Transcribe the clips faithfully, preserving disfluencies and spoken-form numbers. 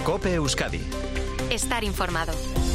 COPE Euskadi. Estar informado.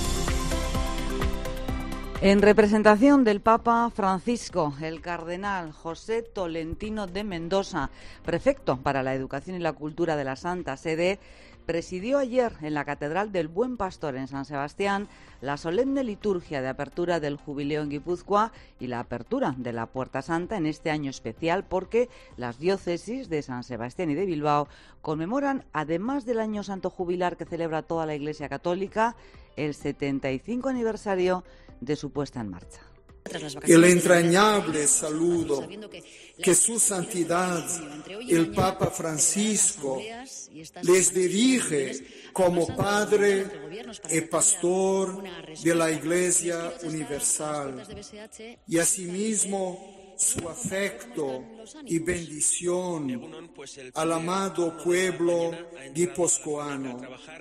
En representación del Papa Francisco, el cardenal José Tolentino de Mendoza, prefecto para la Educación y la Cultura de la Santa Sede, presidió ayer en la Catedral del Buen Pastor en San Sebastián la solemne liturgia de apertura del Jubileo en Guipúzcoa y la apertura de la Puerta Santa en este año especial, porque las diócesis de San Sebastián y de Bilbao conmemoran, además del año santo jubilar que celebra toda la Iglesia Católica, el setenta y cinco aniversario de su puesta en marcha. El entrañable saludo que su santidad, el Papa Francisco, les dirige como padre y pastor de la Iglesia Universal, y asimismo su afecto y bendición al amado pueblo guipuzcoano.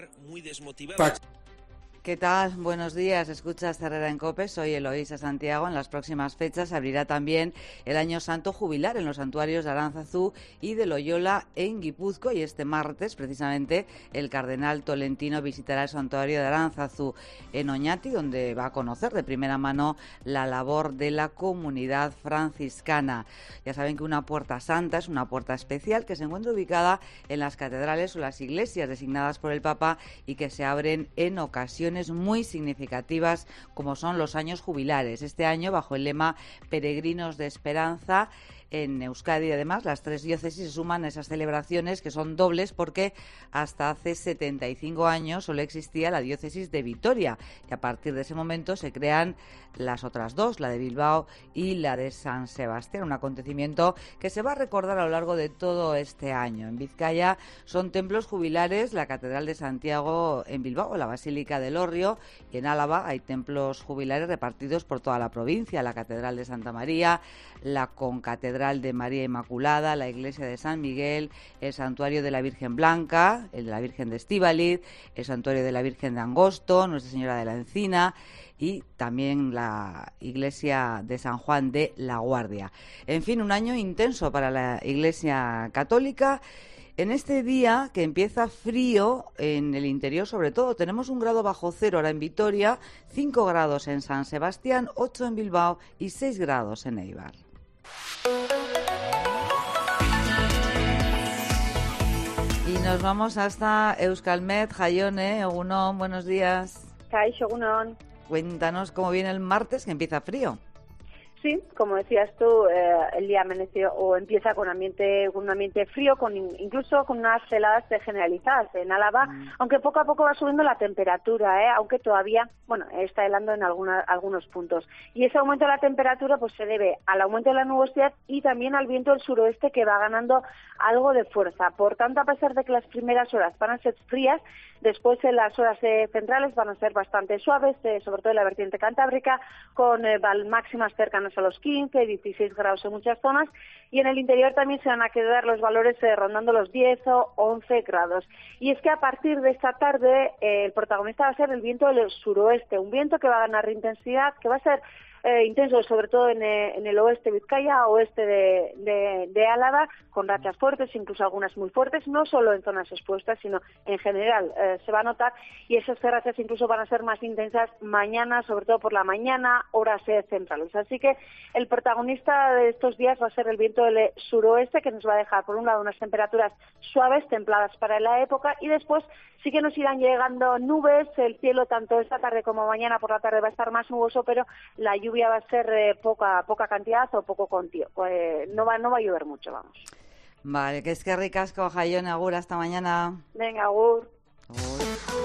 ¿Qué tal? Buenos días. Escuchas Herrera en COPE. Soy Eloísa Santiago. En las próximas fechas se abrirá también el Año Santo Jubilar en los santuarios de Aránzazu y de Loyola en Guipúzcoa, y este martes, precisamente, el cardenal Tolentino visitará el santuario de Aránzazu en Oñati, donde va a conocer de primera mano la labor de la comunidad franciscana. Ya saben que una puerta santa es una puerta especial que se encuentra ubicada en las catedrales o las iglesias designadas por el Papa y que se abren en ocasiones muy significativas, como son los años jubilares. Este año, bajo el lema Peregrinos de Esperanza, en Euskadi, además, las tres diócesis se suman a esas celebraciones, que son dobles porque hasta hace setenta y cinco años solo existía la diócesis de Vitoria, y a partir de ese momento se crean las otras dos, la de Bilbao y la de San Sebastián, un acontecimiento que se va a recordar a lo largo de todo este año. En Vizcaya son templos jubilares la Catedral de Santiago en Bilbao, la Basílica del Hórreo, y en Álava hay templos jubilares repartidos por toda la provincia, la Catedral de Santa María, la Concatedral de María Inmaculada, la Iglesia de San Miguel, el Santuario de la Virgen Blanca, el de la Virgen de Estíbaliz, el Santuario de la Virgen de Angosto, Nuestra Señora de la Encina, y también la Iglesia de San Juan de la Guardia. En fin, un año intenso para la Iglesia Católica. En este día, que empieza frío en el interior, sobre todo, tenemos un grado bajo cero ahora en Vitoria, cinco grados en San Sebastián, ocho en Bilbao y seis grados en Eibar. Y nos vamos hasta Euskalmet. Jaione, Egunon, buenos días. Kaixo, Egunon. Cuéntanos cómo viene el martes, que empieza frío. Sí, como decías tú, eh, el día amaneció o empieza con ambiente, con un ambiente frío, con incluso con unas heladas generalizadas en Álava, mm. aunque poco a poco va subiendo la temperatura, ¿eh? aunque todavía, bueno, está helando en alguna, algunos puntos. Y ese aumento de la temperatura pues se debe al aumento de la nubosidad y también al viento del suroeste, que va ganando algo de fuerza. Por tanto, a pesar de que las primeras horas van a ser frías, después en las horas eh, centrales van a ser bastante suaves, eh, sobre todo en la vertiente cantábrica, con eh, máximas cercanas a los quince, dieciséis grados en muchas zonas, y en el interior también se van a quedar los valores eh, rondando los diez o once grados. Y es que a partir de esta tarde eh, el protagonista va a ser el viento del suroeste, un viento que va a ganar intensidad, que va a ser Eh, intenso, sobre todo en, eh, en el oeste de Vizcaya, oeste de, de, de Álava, con rachas fuertes, incluso algunas muy fuertes, no solo en zonas expuestas, sino en general eh, se va a notar, y esas rachas incluso van a ser más intensas mañana, sobre todo por la mañana, horas eh, centrales. Así que el protagonista de estos días va a ser el viento del suroeste, que nos va a dejar, por un lado, unas temperaturas suaves, templadas para la época, y después sí que nos irán llegando nubes. El cielo, tanto esta tarde como mañana por la tarde, va a estar más nuboso, pero la lluvia va a ser eh, poca poca cantidad o poco contío. Eh, no va no va a llover mucho, vamos. Vale, que es que ricasco, Jaione, agur, hasta mañana. Venga, agur. Agur.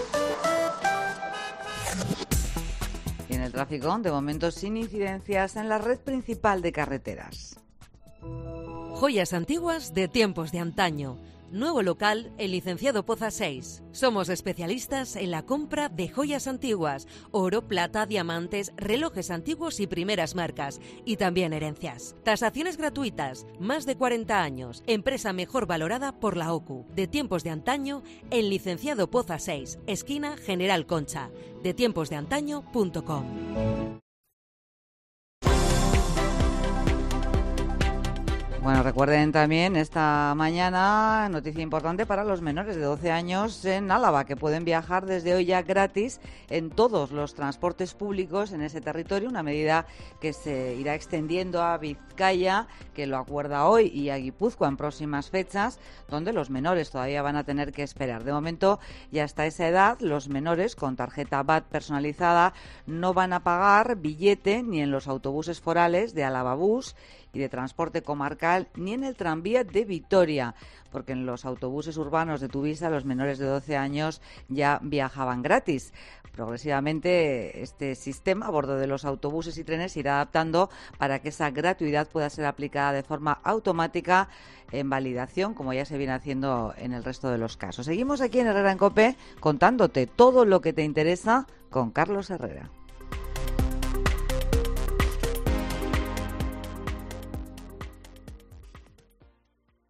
Y en el tráfico, de momento sin incidencias en la red principal de carreteras. Joyas antiguas de tiempos de antaño. Nuevo local en Licenciado Poza seis. Somos especialistas en la compra de joyas antiguas, oro, plata, diamantes, relojes antiguos y primeras marcas, y también herencias. Tasaciones gratuitas, más de cuarenta años, empresa mejor valorada por la O C U. De tiempos de antaño en Licenciado Poza seis, esquina General Concha. de tiempos de antaño punto com. Bueno, recuerden también esta mañana, noticia importante para los menores de doce años en Álava, que pueden viajar desde hoy ya gratis en todos los transportes públicos en ese territorio, una medida que se irá extendiendo a Vizcaya, que lo acuerda hoy, y a Guipúzcoa en próximas fechas, donde los menores todavía van a tener que esperar. De momento, y hasta esa edad, los menores con tarjeta V A T personalizada no van a pagar billete ni en los autobuses forales de Álava Bus y de transporte comarcal, ni en el tranvía de Vitoria, porque en los autobuses urbanos de Tuvisa los menores de doce años ya viajaban gratis. Progresivamente este sistema a bordo de los autobuses y trenes se irá adaptando para que esa gratuidad pueda ser aplicada de forma automática en validación, como ya se viene haciendo en el resto de los casos. Seguimos aquí en Herrera en COPE contándote todo lo que te interesa con Carlos Herrera.